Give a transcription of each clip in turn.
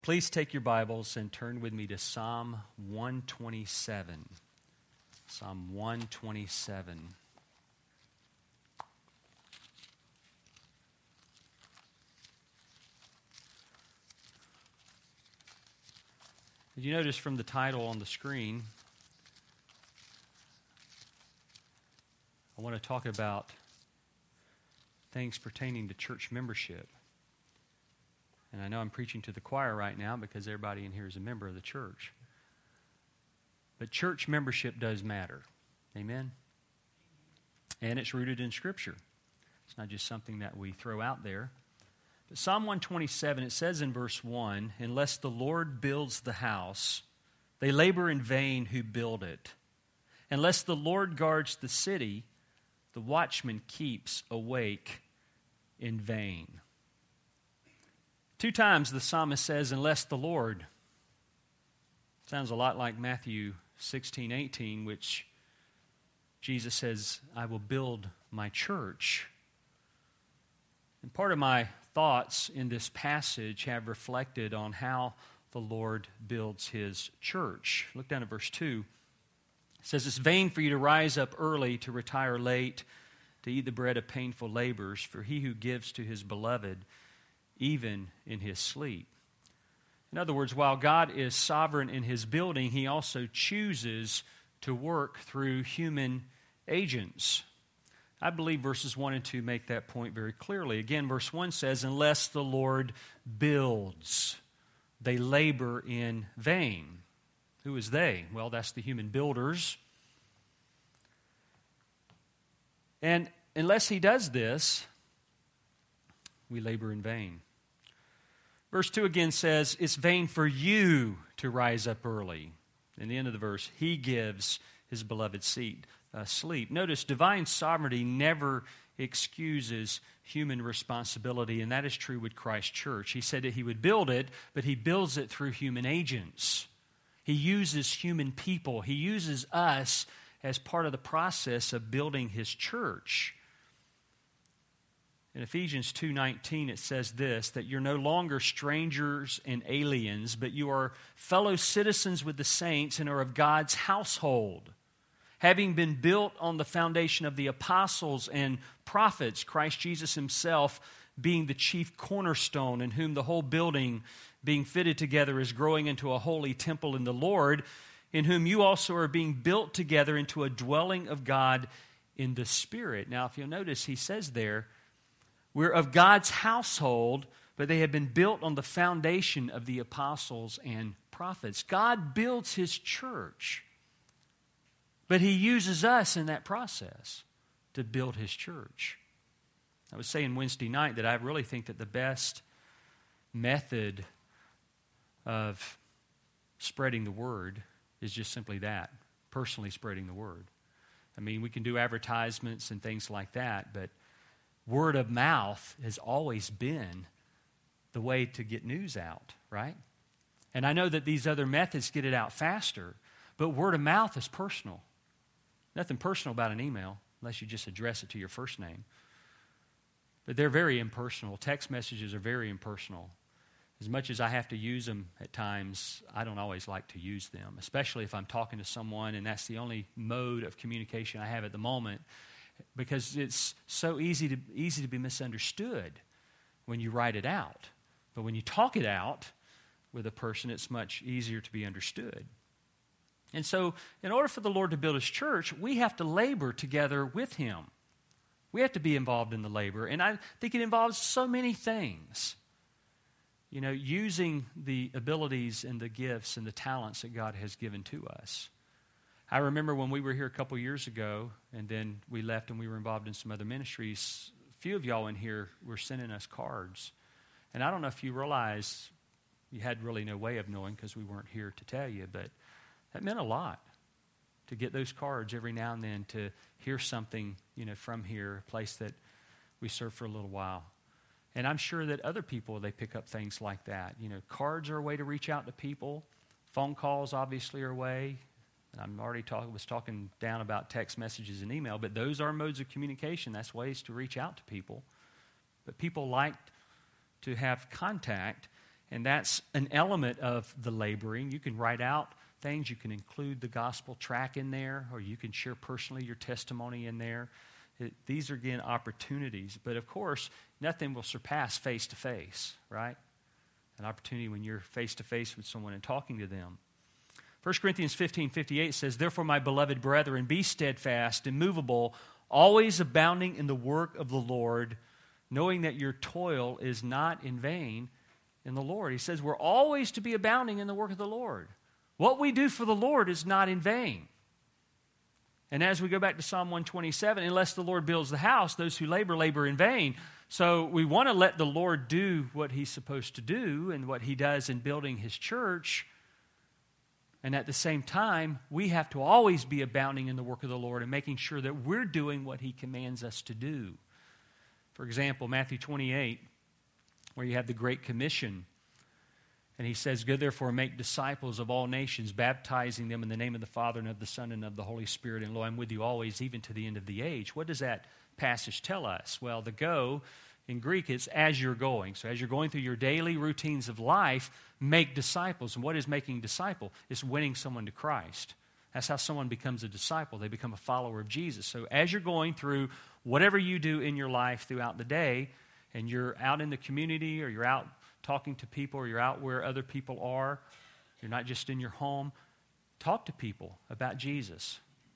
Please take your Bibles and turn with me to Psalm 127. Psalm 127. As you notice from the title on the screen, I want to talk about things pertaining to church membership. And I know I'm preaching to the choir right now because everybody in here is a member of the church. But church membership does matter. Amen? And it's rooted in Scripture. It's not just something that we throw out there. But Psalm 127, it says in verse 1, "Unless the Lord builds the house, they labor in vain who build it. Unless the Lord guards the city, the watchman keeps awake in vain." Two times the psalmist says, "unless the Lord." Sounds a lot like Matthew 16:18, which Jesus says, "I will build my church." And part of my thoughts in this passage have reflected on how the Lord builds His church. Look down at verse 2. It says, "It's vain for you to rise up early, to retire late, to eat the bread of painful labors, for he who gives to his beloved even in his sleep." In other words, while God is sovereign in His building, He also chooses to work through human agents. I believe verses 1 and 2 make that point very clearly. Again, verse 1 says, "Unless the Lord builds, they labor in vain." Who is they? Well, that's the human builders. And unless He does this, we labor in vain. Verse 2 again says, "It's vain for you to rise up early." In the end of the verse, He gives His beloved sleep. Notice, divine sovereignty never excuses human responsibility, and that is true with Christ's church. He said that He would build it, but He builds it through human agents. He uses human people. He uses us as part of the process of building His church. In Ephesians 2:19 it says this, that you're no longer strangers and aliens, but you are fellow citizens with the saints and are of God's household, having been built on the foundation of the apostles and prophets, Christ Jesus Himself being the chief cornerstone, in whom the whole building being fitted together is growing into a holy temple in the Lord, in whom you also are being built together into a dwelling of God in the Spirit. Now, if you'll notice, he says there, we're of God's household, but they have been built on the foundation of the apostles and prophets. God builds His church, but He uses us in that process to build His church. I was saying Wednesday night that I really think that the best method of spreading the word is just simply that, personally spreading the word. I mean, we can do advertisements and things like that, but word of mouth has always been the way to get news out, right? And I know that these other methods get it out faster, but word of mouth is personal. Nothing personal about an email, unless you just address it to your first name. But they're very impersonal. Text messages are very impersonal. As much as I have to use them at times, I don't always like to use them, especially if I'm talking to someone and that's the only mode of communication I have at the moment, because it's so easy to be misunderstood when you write it out. But when you talk it out with a person, it's much easier to be understood. And so, in order for the Lord to build His church, we have to labor together with Him. We have to be involved in the labor. And I think it involves so many things. You know, using the abilities and the gifts and the talents that God has given to us. I remember when we were here a couple years ago, and then we left and we were involved in some other ministries, a few of y'all in here were sending us cards. And I don't know if you realize, you had really no way of knowing because we weren't here to tell you, but that meant a lot to get those cards every now and then, to hear something, you know, from here, a place that we served for a little while. And I'm sure that other people, they pick up things like that. You know, cards are a way to reach out to people. Phone calls obviously are a way. I'm already talking down about text messages and email, but those are modes of communication. That's ways to reach out to people. But people like to have contact, And that's an element of the laboring. You can write out things. You can include the gospel track in there, or you can share personally your testimony in there. These are, again, opportunities. But, of course, nothing will surpass face-to-face, right? An opportunity when you're face-to-face with someone and talking to them. 1 Corinthians 15:58 says, "Therefore, my beloved brethren, be steadfast, immovable, always abounding in the work of the Lord, knowing that your toil is not in vain in the Lord." He says we're always to be abounding in the work of the Lord. What we do for the Lord is not in vain. And as we go back to Psalm 127, unless the Lord builds the house, those who labor, labor in vain. So we want to let the Lord do what He's supposed to do and what He does in building His church. And at the same time, we have to always be abounding in the work of the Lord and making sure that we're doing what He commands us to do. For example, Matthew 28, where you have the Great Commission. And He says, "Go therefore make disciples of all nations, baptizing them in the name of the Father and of the Son and of the Holy Spirit. And lo, I'm with you always, even to the end of the age." What does that passage tell us? Well, the go in Greek is as you're going. So as you're going through your daily routines of life, make disciples. And what is making disciple? It's winning someone to Christ. That's how someone becomes a disciple. They become a follower of Jesus. So as you're going through whatever you do in your life throughout the day, and you're out in the community, or you're out talking to people, or you're out where other people are, you're not just in your home, talk to people about Jesus.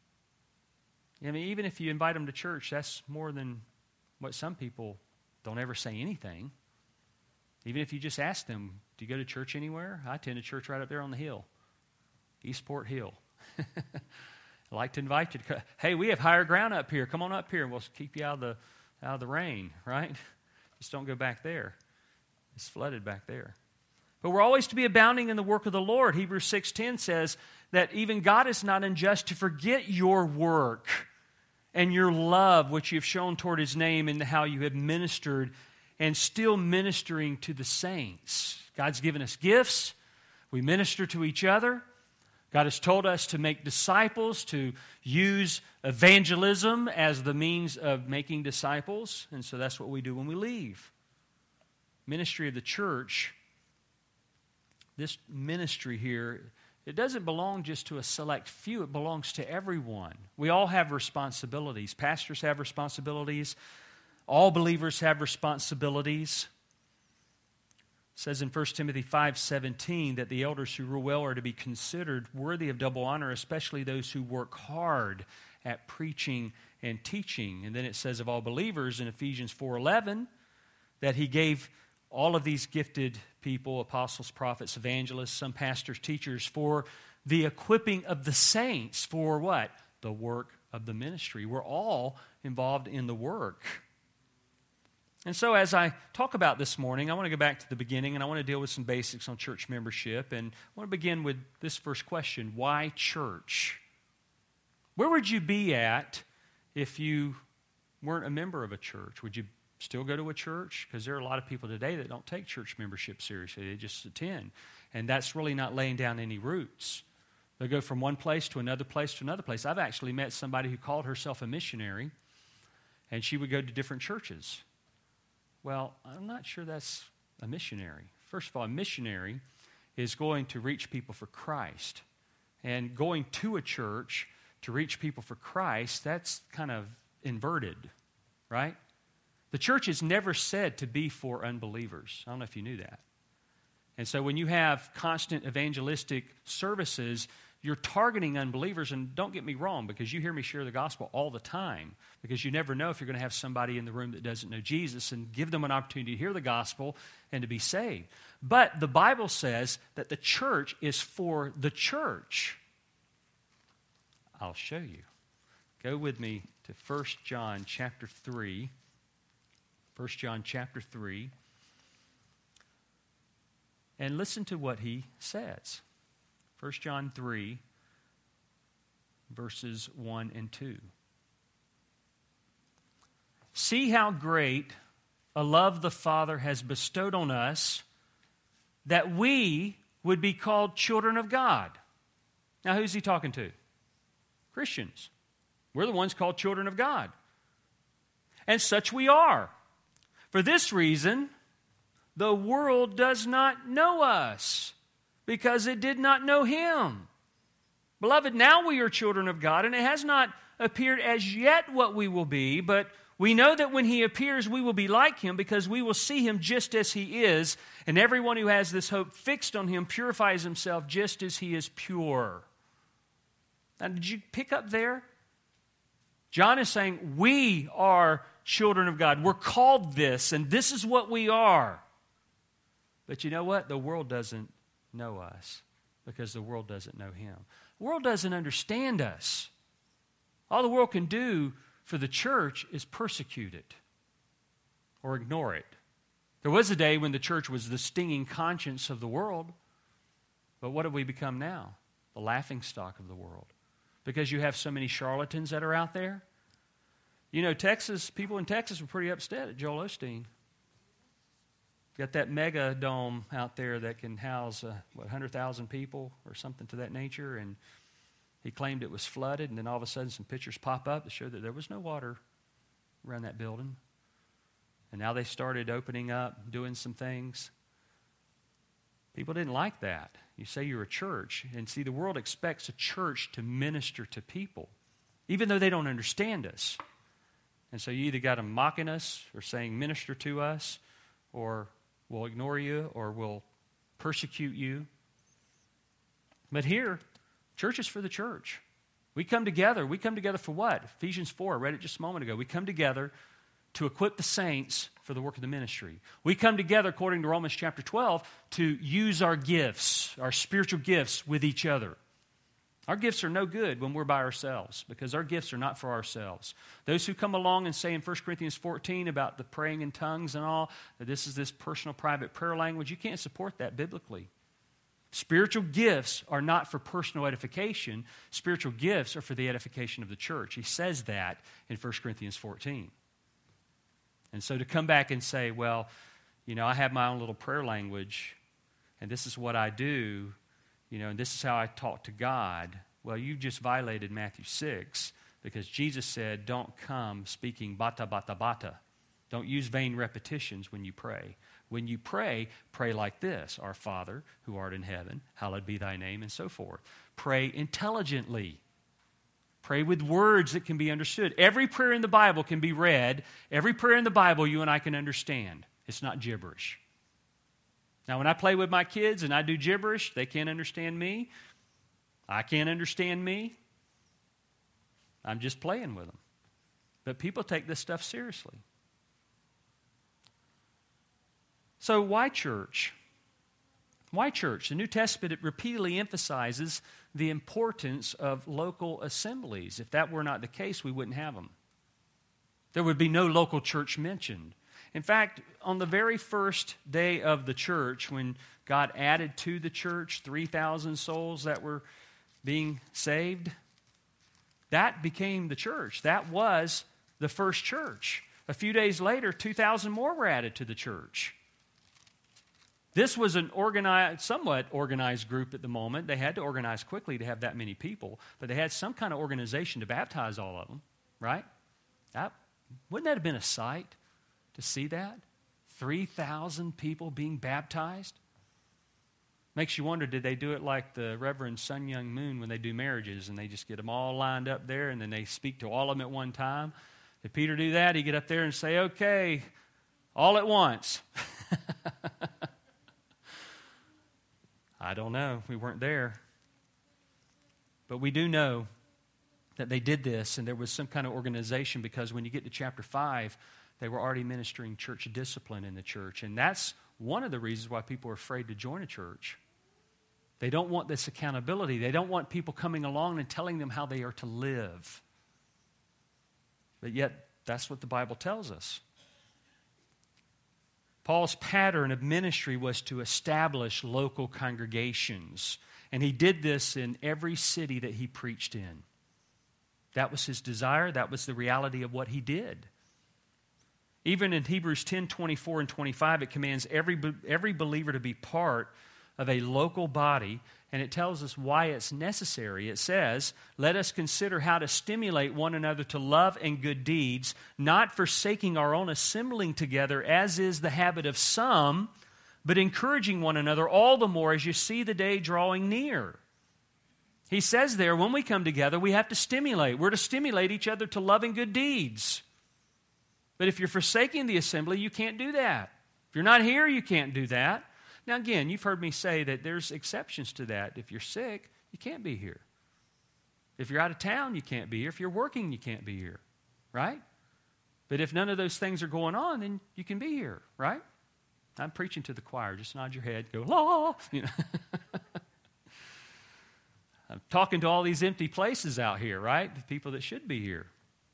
I mean, even if you invite them to church, that's more than what some people don't ever say anything. Even if you just ask them, "Do you go to church anywhere?" "I attend a church right up there on the hill, Eastport Hill." I'd like to invite you to, "Hey, we have higher ground up here. Come on up here and we'll keep you out of the rain," right? Just don't go back there. It's flooded back there. But we're always to be abounding in the work of the Lord. Hebrews 6:10 says that even God is not unjust to forget your work and your love which you have shown toward His name, and how you have ministered and still ministering to the saints. God's given us gifts. We minister to each other. God has told us to make disciples, to use evangelism as the means of making disciples. And so that's what we do when we leave. Ministry of the church, this ministry here, it doesn't belong just to a select few. It belongs to everyone. We all have responsibilities. Pastors have responsibilities. All believers have responsibilities. It says in 1 Timothy 5:17 that the elders who rule well are to be considered worthy of double honor, especially those who work hard at preaching and teaching. And then it says of all believers in Ephesians 4:11 that He gave all of these gifted people, apostles, prophets, evangelists, some pastors, teachers, for the equipping of the saints. For what? The work of the ministry. We're all involved in the work. And so as I talk about this morning, I want to go back to the beginning, and I want to deal with some basics on church membership. And I want to begin with this first question: why church? Where would you be at if you weren't a member of a church? Would you still go to a church? Because there are a lot of people today that don't take church membership seriously. They just attend. And that's really not laying down any roots. They go from one place to another place to another place. I've actually met somebody who called herself a missionary, and she would go to different churches. Well, I'm not sure that's a missionary. First of all, a missionary is going to reach people for Christ. And going to a church to reach people for Christ, that's kind of inverted, right? The church is never said to be for unbelievers. I don't know if you knew that. And so when you have constant evangelistic services, you're targeting unbelievers. And don't get me wrong, because you hear me share the gospel all the time, because you never know if you're going to have somebody in the room that doesn't know Jesus, and give them an opportunity to hear the gospel and to be saved. But the Bible says that the church is for the church. I'll show you. Go with me to 1 John chapter 3. 1 John chapter 3. And listen to what he says. 1 John 3, verses 1 and 2. See how great a love the Father has bestowed on us, that we would be called children of God. Now, who's he talking to? Christians. We're the ones called children of God. And such we are. For this reason, the world does not know us because it did not know him. Beloved, now we are children of God, and it has not appeared as yet what we will be, but we know that when he appears, we will be like him because we will see him just as he is, and everyone who has this hope fixed on him purifies himself just as he is pure. Now, did you pick up there? John is saying we are children of God. We're called this, and this is what we are. But you know what? The world doesn't know us because the world doesn't know him. The world doesn't understand us. All the world can do for the church is persecute it or ignore it. There was a day when the church was the stinging conscience of the world, but what have we become now? The laughingstock of the world. Because you have so many charlatans that are out there. You know, people in Texas were pretty upset at Joel Osteen. Got that mega dome out there that can house, 100,000 people or something to that nature, and he claimed it was flooded, and then all of a sudden some pictures pop up that show that there was no water around that building. And now they started opening up, doing some things. People didn't like that. You say you're a church, and see, the world expects a church to minister to people, even though they don't understand us. And so you either got them mocking us or saying minister to us, or we'll ignore you, or we'll persecute you. But here, church is for the church. We come together. We come together for what? Ephesians 4, I read it just a moment ago. We come together to equip the saints for the work of the ministry. We come together, according to Romans chapter 12, to use our gifts, our spiritual gifts, with each other. Our gifts are no good when we're by ourselves because our gifts are not for ourselves. Those who come along and say in 1 Corinthians 14 about the praying in tongues and all, that this is this personal, private prayer language, you can't support that biblically. Spiritual gifts are not for personal edification. Spiritual gifts are for the edification of the church. He says that in 1 Corinthians 14. And so to come back and say, well, you know, I have my own little prayer language, and this is what I do, you know, and this is how I talk to God. Well, you just violated Matthew 6 because Jesus said, don't come speaking bata, bata, bata. Don't use vain repetitions when you pray. When you pray, pray like this: Our Father, who art in heaven, hallowed be thy name, and so forth. Pray intelligently. Pray with words that can be understood. Every prayer in the Bible can be read. Every prayer in the Bible you and I can understand. It's not gibberish. Now, when I play with my kids and I do gibberish, they can't understand me. I can't understand me. I'm just playing with them. But people take this stuff seriously. So why church? Why church? The New Testament, it repeatedly emphasizes the importance of local assemblies. If that were not the case, we wouldn't have them. There would be no local church mentioned. In fact, on the very first day of the church, when God added to the church 3,000 souls that were being saved, that became the church. That was the first church. A few days later, 2,000 more were added to the church. This was an somewhat organized group at the moment. They had to organize quickly to have that many people, but they had some kind of organization to baptize all of them, right? Wouldn't that have been a sight to see that? 3,000 people being baptized? Makes you wonder, did they do it like the Reverend Sun Young Moon when they do marriages and they just get them all lined up there and then they speak to all of them at one time? Did Peter do that? He'd get up there and say, okay, all at once. I don't know. We weren't there. But we do know that they did this and there was some kind of organization, because when you get to chapter 5, they were already ministering church discipline in the church. And that's one of the reasons why people are afraid to join a church. They don't want this accountability. They don't want people coming along and telling them how they are to live. But yet, that's what the Bible tells us. Paul's pattern of ministry was to establish local congregations. And he did this in every city that he preached in. That was his desire. That was the reality of what he did. Even in Hebrews 10:24 and 25, it commands every believer to be part of a local body, and it tells us why it's necessary. It says, let us consider how to stimulate one another to love and good deeds, not forsaking our own assembling together, as is the habit of some, but encouraging one another all the more as you see the day drawing near. He says there, when we come together, we have to stimulate. We're to stimulate each other to love and good deeds. But if you're forsaking the assembly, you can't do that. If you're not here, you can't do that. Now again, you've heard me say that there's exceptions to that. If you're sick, you can't be here. If you're out of town, you can't be here. If you're working, you can't be here, right? But if none of those things are going on, then you can be here, right? I'm preaching to the choir. Just nod your head, go, la, you know. I'm talking to all these empty places out here, right? The people that should be here.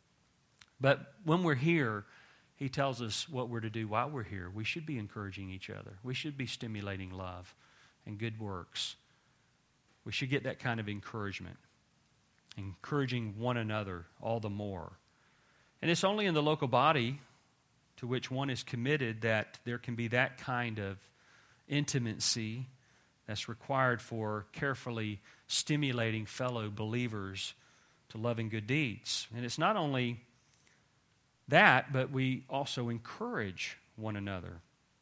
But when we're here, he tells us what we're to do while we're here. We should be encouraging each other. We should be stimulating love and good works. We should get that kind of encouragement, encouraging one another all the more. And it's only in the local body to which one is committed that there can be that kind of intimacy that's required for carefully stimulating fellow believers to loving good deeds. And it's not only that, but we also encourage one another.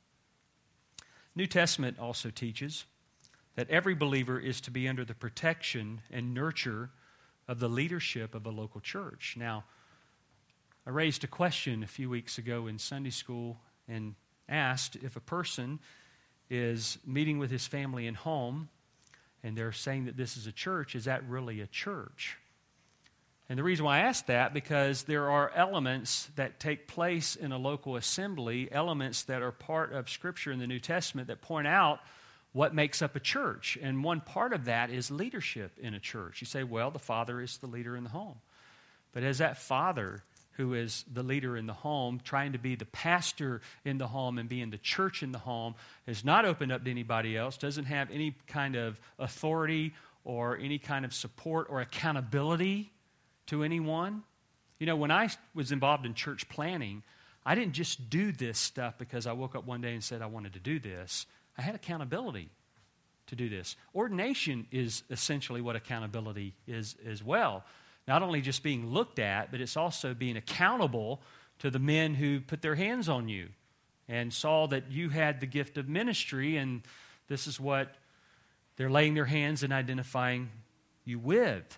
New Testament also teaches that every believer is to be under the protection and nurture of the leadership of a local church. Now, I raised a question a few weeks ago in Sunday school and asked if a person is meeting with his family in home and they're saying that this is a church, is that really a church? And the reason why I asked that, because there are elements that take place in a local assembly, elements that are part of Scripture in the New Testament that point out what makes up a church. And one part of that is leadership in a church. You say, well, the father is the leader in the home. But as that father who is the leader in the home, trying to be the pastor in the home and being the church in the home, is not opened up to anybody else, doesn't have any kind of authority or any kind of support or accountability to anyone. You know, when I was involved in church planning, I didn't just do this stuff because I woke up one day and said I wanted to do this. I had accountability to do this. Ordination is essentially what accountability is as well. Not only just being looked at, but it's also being accountable to the men who put their hands on you and saw that you had the gift of ministry, and this is what they're laying their hands and identifying you with.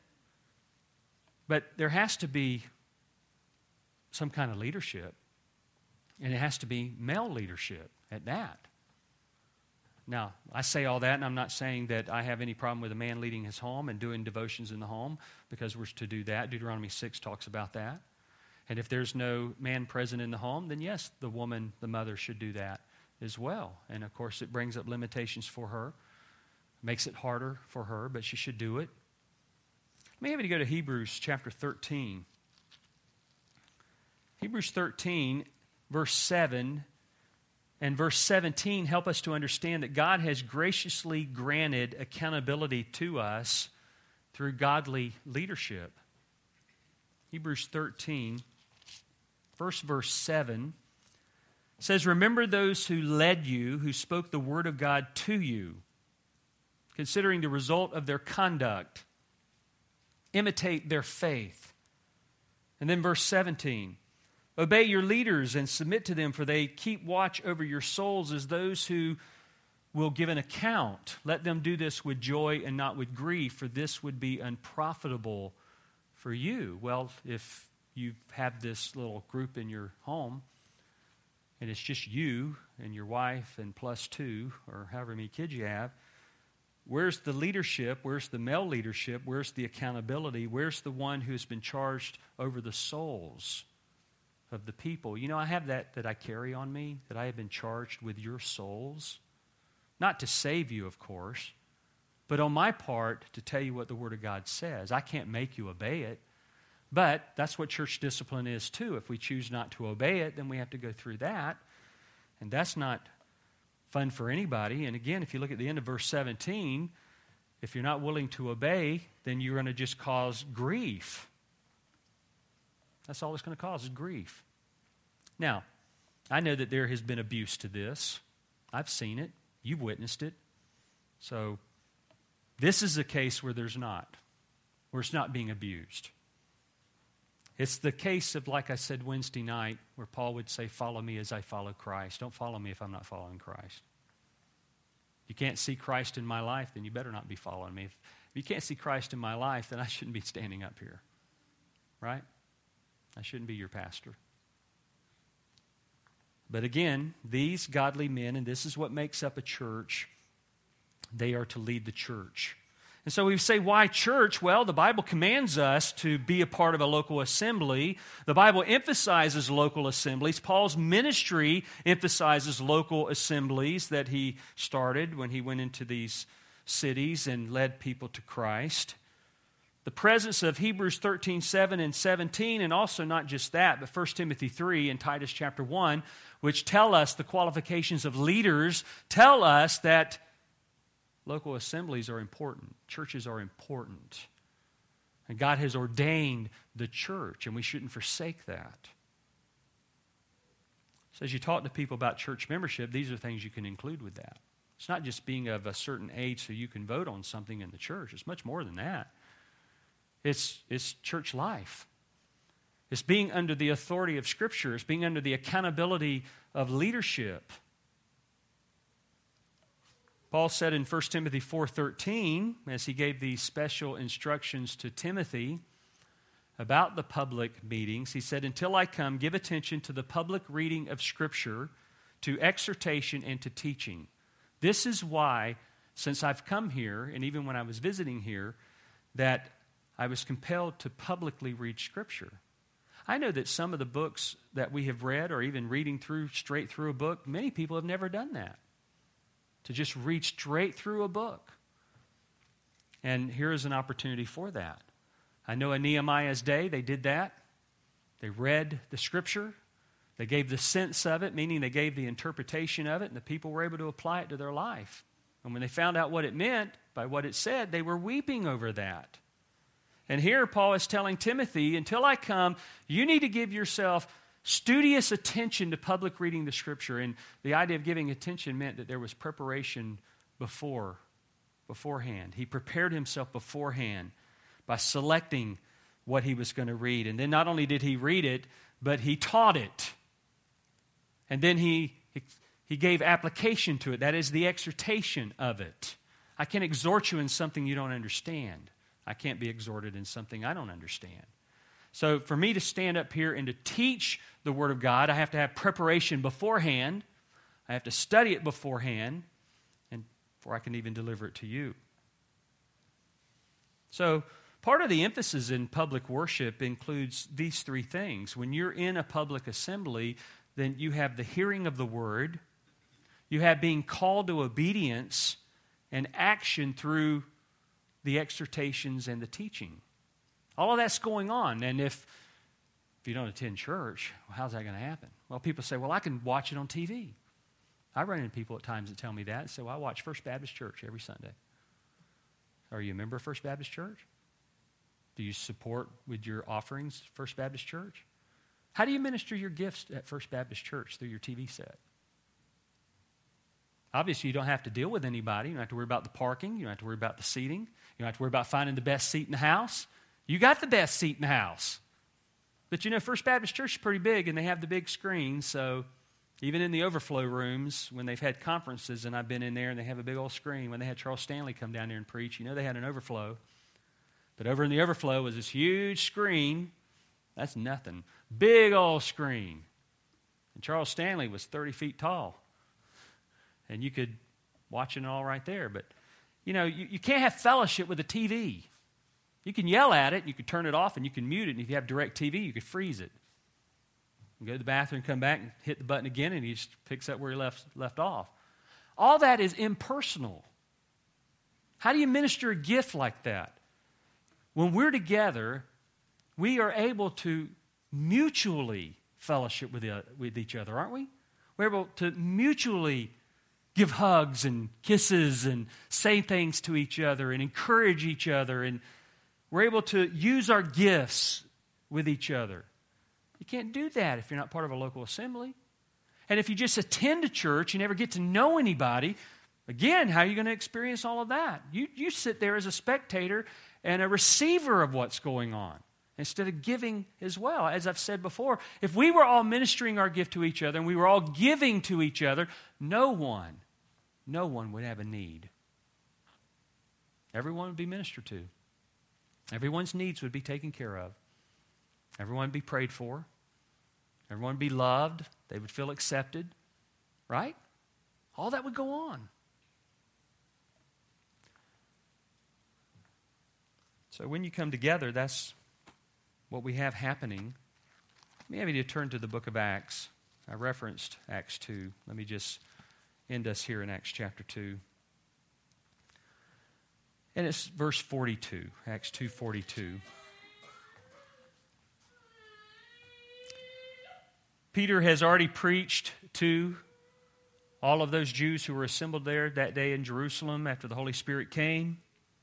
But there has to be some kind of leadership, and it has to be male leadership at that. Now, I say all that, and I'm not saying that I have any problem with a man leading his home and doing devotions in the home, because we're to do that. Deuteronomy 6 talks about that. And if there's no man present in the home, then yes, the woman, the mother, should do that as well. And of course, it brings up limitations for her, makes it harder for her, but she should do it. Let me have you go to Hebrews chapter 13. Hebrews 13, verse 7 and verse 17 help us to understand that God has graciously granted accountability to us through godly leadership. Hebrews 13, first verse 7 says, "Remember those who led you, who spoke the word of God to you, considering the result of their conduct. Imitate their faith." And then verse 17, "Obey your leaders and submit to them, for they keep watch over your souls as those who will give an account. Let them do this with joy and not with grief, for this would be unprofitable for you." Well, if you have this little group in your home, and it's just you and your wife and plus two, or however many kids you have, where's the leadership? Where's the male leadership? Where's the accountability? Where's the one who's been charged over the souls of the people? You know, I have that I carry on me, that I have been charged with your souls. Not to save you, of course, but on my part to tell you what the Word of God says. I can't make you obey it, but that's what church discipline is too. If we choose not to obey it, then we have to go through that, and that's not fun for anybody. And again, if you look at the end of verse 17, if you're not willing to obey, then you're going to just cause grief. That's all it's going to cause is grief. Now, I know that there has been abuse to this. I've seen it. You've witnessed it. So this is a case where there's not, where it's not being abused. It's the case of, like I said Wednesday night, where Paul would say, "Follow me as I follow Christ." Don't follow me if I'm not following Christ. If you can't see Christ in my life, then you better not be following me. If you can't see Christ in my life, then I shouldn't be standing up here. Right? I shouldn't be your pastor. But again, these godly men, and this is what makes up a church, they are to lead the church. And so we say, why church? Well, the Bible commands us to be a part of a local assembly. The Bible emphasizes local assemblies. Paul's ministry emphasizes local assemblies that he started when he went into these cities and led people to Christ. The presence of Hebrews 13:7 and 17, and also not just that, but 1 Timothy 3 and Titus chapter 1, which tell us the qualifications of leaders, tell us that local assemblies are important. Churches are important. And God has ordained the church, and we shouldn't forsake that. So as you talk to people about church membership, these are things you can include with that. It's not just being of a certain age so you can vote on something in the church. It's much more than that. It's church life. It's being under the authority of Scripture. It's being under the accountability of leadership. Paul said in 1 Timothy 4:13, as he gave these special instructions to Timothy about the public meetings, he said, "Until I come, give attention to the public reading of Scripture, to exhortation, and to teaching." This is why, since I've come here, and even when I was visiting here, that I was compelled to publicly read Scripture. I know that some of the books that we have read, or even reading straight through a book, many people have never done that. To just read straight through a book. And here is an opportunity for that. I know in Nehemiah's day they did that. They read the Scripture. They gave the sense of it, meaning they gave the interpretation of it, and the people were able to apply it to their life. And when they found out what it meant by what it said, they were weeping over that. And here Paul is telling Timothy, until I come, you need to give yourself studious attention to public reading the Scripture. And the idea of giving attention meant that there was preparation beforehand. He prepared himself beforehand by selecting what he was going to read. And then not only did he read it, but he taught it. And then he gave application to it. That is the exhortation of it. I can't exhort you in something you don't understand. I can't be exhorted in something I don't understand. So for me to stand up here and to teach the Word of God, I have to have preparation beforehand. I have to study it beforehand, and before I can even deliver it to you. So part of the emphasis in public worship includes these three things. When you're in a public assembly, then you have the hearing of the Word, you have being called to obedience and action through the exhortations and the teaching. All of that's going on. And if you don't attend church, well, how's that going to happen? Well, people say, well, I can watch it on TV. I run into people at times that tell me that. So I watch First Baptist Church every Sunday. Are you a member of First Baptist Church? Do you support with your offerings First Baptist Church? How do you minister your gifts at First Baptist Church through your TV set? Obviously, you don't have to deal with anybody. You don't have to worry about the parking. You don't have to worry about the seating. You don't have to worry about finding the best seat in the house. You got the best seat in the house. But you know, First Baptist Church is pretty big, and they have the big screen, so even in the overflow rooms, when they've had conferences, and I've been in there, and they have a big old screen, when they had Charles Stanley come down there and preach, you know they had an overflow. But over in the overflow was this huge screen. That's nothing. Big old screen. And Charles Stanley was 30 feet tall. And you could watch it all right there. But, you know, you can't have fellowship with a TV. You can yell at it, you can turn it off, and you can mute it. And if you have direct TV, you could freeze it. You go to the bathroom, come back, and hit the button again, and he just picks up where he left off. All that is impersonal. How do you minister a gift like that? When we're together, we are able to mutually fellowship with each other, aren't we? We're able to mutually give hugs and kisses and say things to each other and encourage each other. And we're able to use our gifts with each other. You can't do that if you're not part of a local assembly. And if you just attend a church, you never get to know anybody, again, how are you going to experience all of that? You sit there as a spectator and a receiver of what's going on instead of giving as well. As I've said before, if we were all ministering our gift to each other and we were all giving to each other, no one no one would have a need. Everyone would be ministered to. Everyone's needs would be taken care of. Everyone would be prayed for. Everyone would be loved. They would feel accepted. Right? All that would go on. So when you come together, that's what we have happening. Let me have you to turn to the book of Acts. I referenced Acts 2. Let me just end us here in Acts chapter 2. And it's verse 42, Acts 2:42. Peter has already preached to all of those Jews who were assembled there that day in Jerusalem after the Holy Spirit came.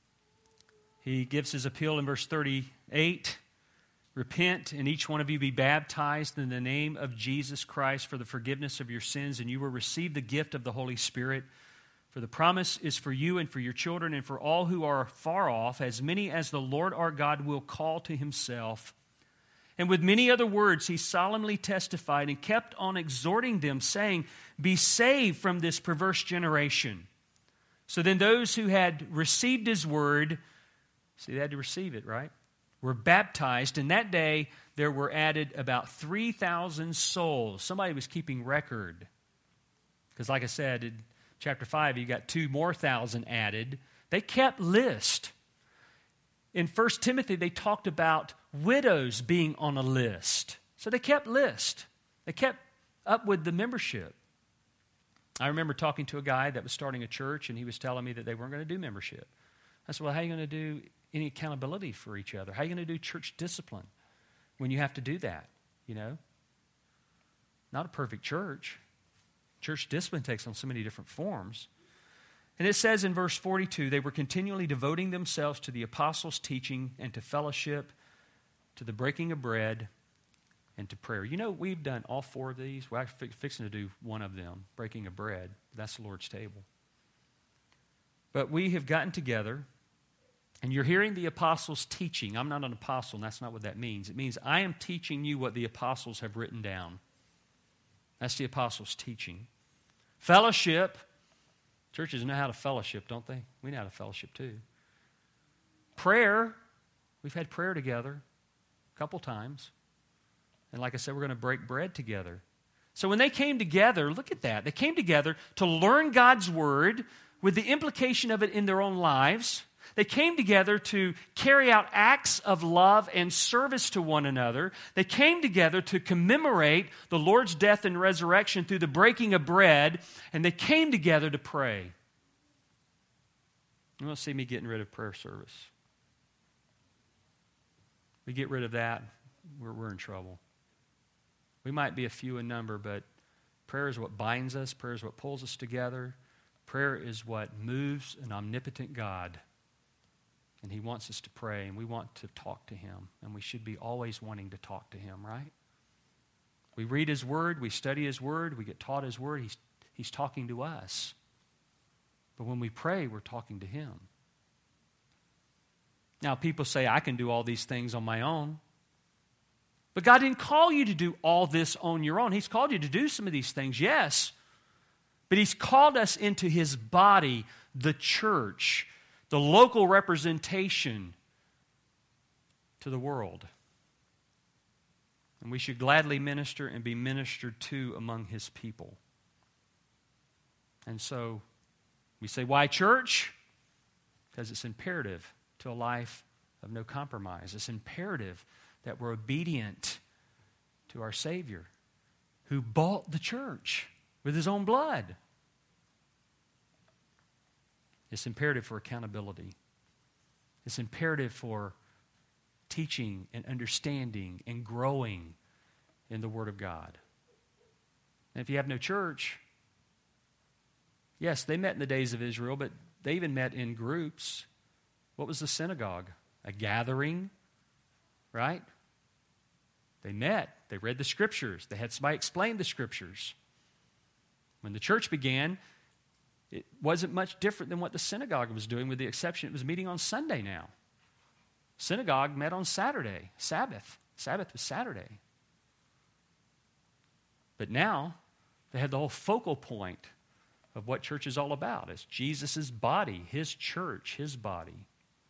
He gives his appeal in verse 38. Repent, and each one of you be baptized in the name of Jesus Christ for the forgiveness of your sins, and you will receive the gift of the Holy Spirit. For the promise is for you and for your children and for all who are far off, as many as the Lord our God will call to himself. And with many other words he solemnly testified and kept on exhorting them, saying, be saved from this perverse generation. So then those who had received his word, see, they had to receive it, right? Were baptized, and that day there were added about 3,000 souls. Somebody was keeping record. Because like I said, in chapter 5, you got 2,000 more added. They kept list. In 1 Timothy, they talked about widows being on a list. So they kept list. They kept up with the membership. I remember talking to a guy that was starting a church, and he was telling me that they weren't going to do membership. I said, well, how are you going to do any accountability for each other? How are you going to do church discipline when you have to do that, you know? Not a perfect church. Church discipline takes on so many different forms. And it says in verse 42, they were continually devoting themselves to the apostles' teaching and to fellowship, to the breaking of bread, and to prayer. You know, we've done all 4 of these. We're fixing to do one of them, breaking of bread. That's the Lord's table. But we have gotten together, and you're hearing the apostles' teaching. I'm not an apostle, and that's not what that means. It means I am teaching you what the apostles have written down. That's the apostles' teaching. Fellowship. Churches know how to fellowship, don't they? We know how to fellowship too. Prayer. We've had prayer together a couple times. And like I said, we're going to break bread together. So when they came together, look at that. They came together to learn God's word with the implication of it in their own lives. They came together to carry out acts of love and service to one another. They came together to commemorate the Lord's death and resurrection through the breaking of bread, and they came together to pray. You won't see me getting rid of prayer service. We get rid of that, we're in trouble. We might be a few in number, but prayer is what binds us. Prayer is what pulls us together. Prayer is what moves an omnipotent God. And he wants us to pray, and we want to talk to him. And we should be always wanting to talk to him, right? We read his word, we study his word, we get taught his word. He's talking to us. But when we pray, we're talking to him. Now, people say, I can do all these things on my own. But God didn't call you to do all this on your own. He's called you to do some of these things, yes. But he's called us into his body, the church, the local representation to the world. And we should gladly minister and be ministered to among his people. And so we say, why church? Because it's imperative to a life of no compromise. It's imperative that we're obedient to our Savior, who bought the church with his own blood. It's imperative for accountability. It's imperative for teaching and understanding and growing in the Word of God. And if you have no church, yes, they met in the days of Israel, but they even met in groups. What was the synagogue? A gathering, right? They met. They read the Scriptures. They had somebody explain the Scriptures. When the church began, it wasn't much different than what the synagogue was doing, with the exception it was meeting on Sunday now. Synagogue met on Saturday, Sabbath. Sabbath was Saturday. But now, they had the whole focal point of what church is all about. It's Jesus' body, his church, his body.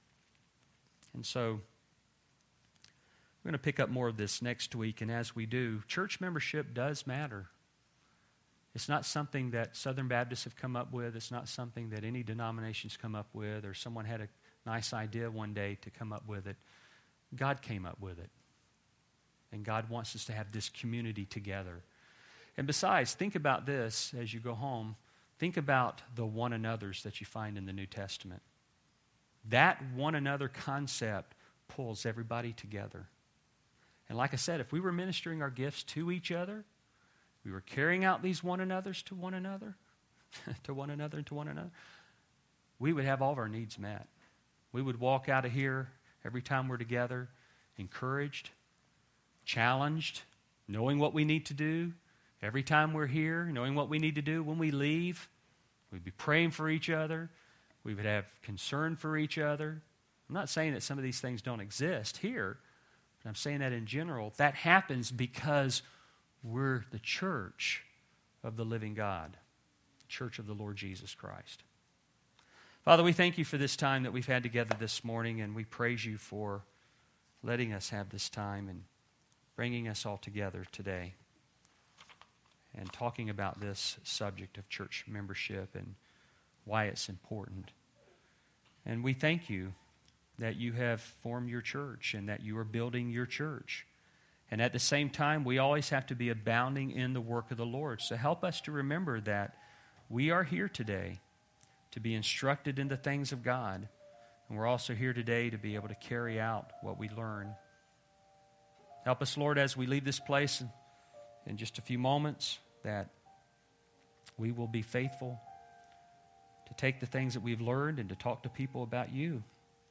And so we're going to pick up more of this next week, and as we do, church membership does matter. It's not something that Southern Baptists have come up with. It's not something that any denominations come up with, or someone had a nice idea one day to come up with it. God came up with it. And God wants us to have this community together. And besides, think about this as you go home. Think about the one another's that you find in the New Testament. That one another concept pulls everybody together. And like I said, if we were ministering our gifts to each other, we were carrying out these one another's to one another, to one another and to one another, we would have all of our needs met. We would walk out of here every time we're together, encouraged, challenged, knowing what we need to do. Every time we're here, knowing what we need to do. When we leave, we'd be praying for each other. We would have concern for each other. I'm not saying that some of these things don't exist here, but I'm saying that in general. That happens because we're the church of the living God, the church of the Lord Jesus Christ. Father, we thank you for this time that we've had together this morning, and we praise you for letting us have this time and bringing us all together today and talking about this subject of church membership and why it's important. And we thank you that you have formed your church and that you are building your church. And at the same time, we always have to be abounding in the work of the Lord. So help us to remember that we are here today to be instructed in the things of God. And we're also here today to be able to carry out what we learn. Help us, Lord, as we leave this place in just a few moments, that we will be faithful to take the things that we've learned and to talk to people about you.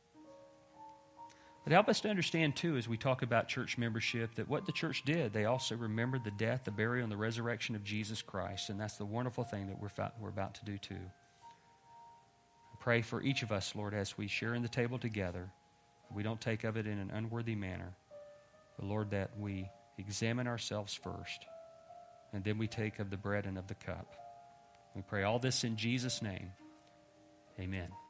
But help us to understand, too, as we talk about church membership, that what the church did, they also remembered the death, the burial, and the resurrection of Jesus Christ. And that's the wonderful thing that we're about to do, too. I pray for each of us, Lord, as we share in the table together, we don't take of it in an unworthy manner. But, Lord, that we examine ourselves first, and then we take of the bread and of the cup. We pray all this in Jesus' name. Amen.